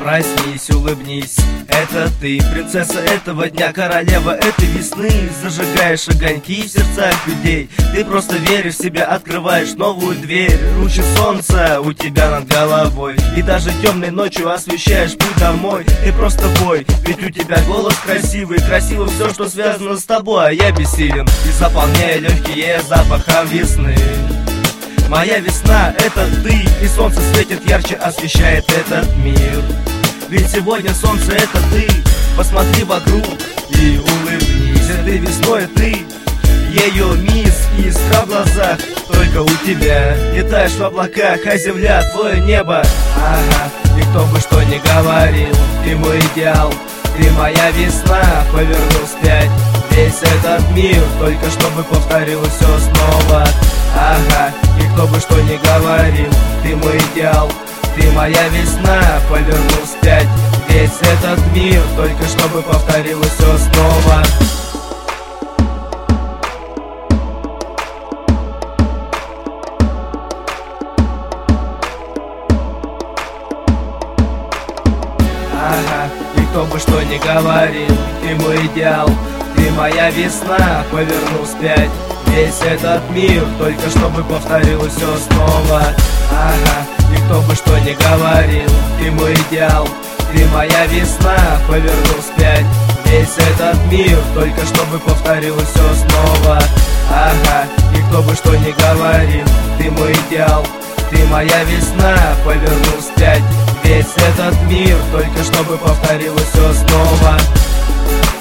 проснись, улыбнись. Это ты, принцесса этого дня, королева этой весны. Зажигаешь огоньки в сердцах людей. Ты просто веришь в себя, открываешь новую дверь. Лучи солнца у тебя над головой, и даже темной ночью освещаешь путь домой. Ты просто бой, ведь у тебя голос красивый. Красиво все, что связано с тобой, а я бессилен. И заполняя легкие запахом весны. Моя весна — это ты, и солнце светит ярче, освещает этот мир. Ведь сегодня солнце — это ты. Посмотри вокруг и улыбнись. Этой весной ты, ее мисс, искра в глазах только у тебя. Летаешь в облаках, а земля — твое небо. Ага, и кто бы что ни говорил, ты мой идеал, ты моя весна. Повернул вспять весь этот мир, только чтобы повторилось все снова. Ага, и кто бы что ни говорил, ты мой идеал, ты моя весна. Повернул вспять весь этот мир, только чтобы повторилось все снова. Ага, и кто бы что ни говорил, ты мой идеал, ты моя весна. Повернул вспять весь этот мир, только чтобы повторилось все снова. Ага, и кто бы что ни говорил, ты мой идеал, ты моя весна. Повернул вспять весь этот мир, только чтобы повторилось все снова. Ага, и кто бы что ни говорил, ты мой идеал, ты моя весна. Повернул вспять весь этот мир, только чтобы повторилось все снова.